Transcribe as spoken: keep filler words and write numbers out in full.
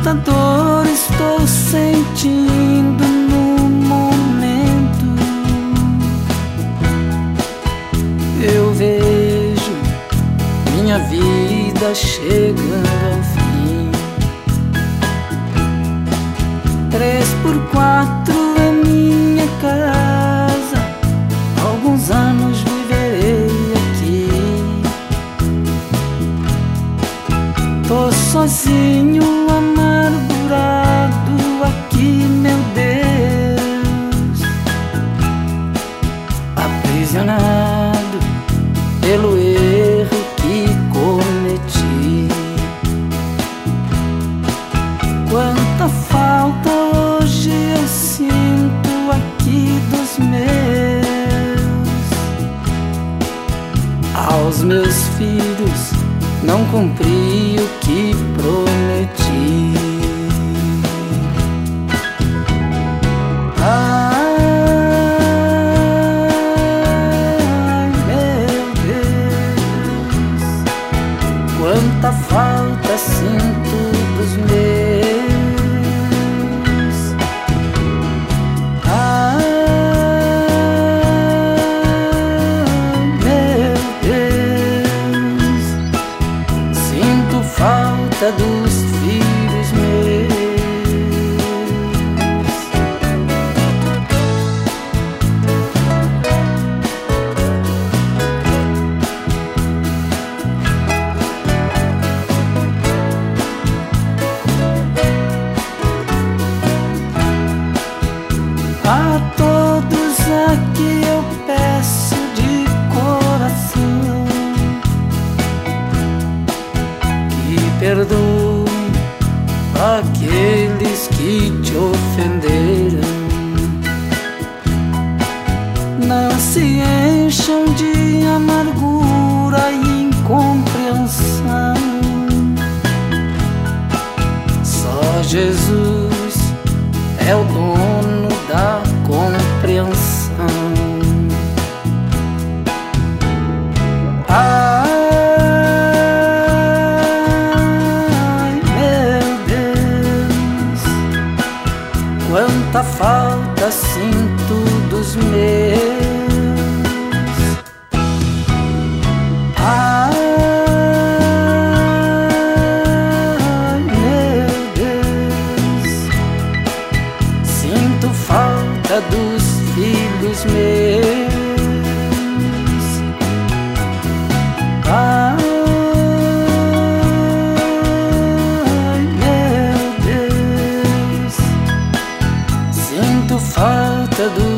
Quanta dor estou sentindo no momento. Eu vejo minha vida chegando ao fim. Três por quatro é minha casa, alguns anos viverei aqui. Tô sozinho, amargurado aqui, meu Deus, aprisionado pelo erro que cometi. Quanta falta hoje eu sinto aqui dos meus. Aos meus filhos não cumpri o que prometi. Ai, meu Deus, quanta falta sinto dos meus. Ai, meu Deus, sinto falta dos filhos meus. A todos aqui eu peço de coração que perdoem aqueles que te ofenderam. Não se encham de amargura e incompreensão. Só Jesus é o dono da compreensão. Ai, meu Deus, quanta falta sinto dos meus. Ai, meu Deus, sinto falta dos filhos meus. Ai, meu Deus, sinto falta dos